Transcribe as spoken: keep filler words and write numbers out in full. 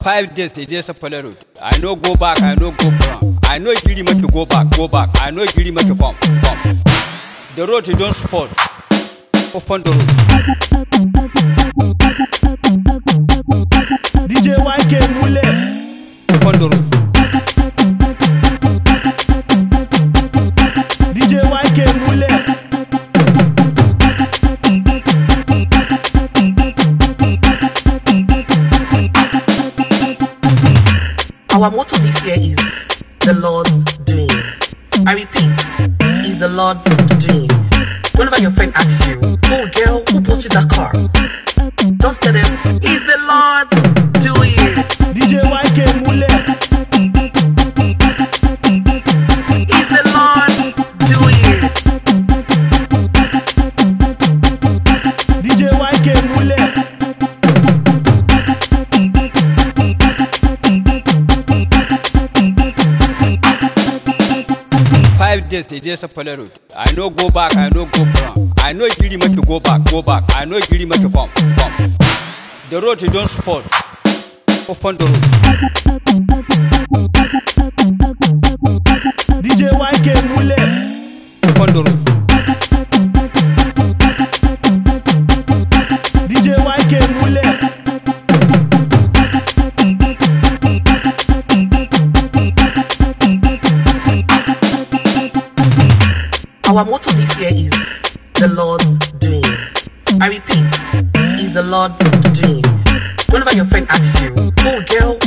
Five days they just follow road. I no go back, I no go wrong. I no giri me to go back, go back. I no giri me to come, come. The road you don't support. Open the road. D J Y K Mule. Open the road. D J Y K Mule. Our motto this year is the Lord's doing. I repeat, is the Lord's doing. Whenever your friend asks you, oh girl, who bought you that car? Just tell them, it's the Lord's doing. D J Y K Mule. It's the Lord's doing. D J Y K Mule. Five days they just follow road. I no go back, I no go wrong. I no giri me to go back, go back. I no giri me to come, come. The road you don't support. Open the road. D J Y K Mule. Open the road. D J Y K Mule. Our motto this year is the Lord's doing. I repeat, is the Lord's doing. Whenever your friend asks you, oh girl,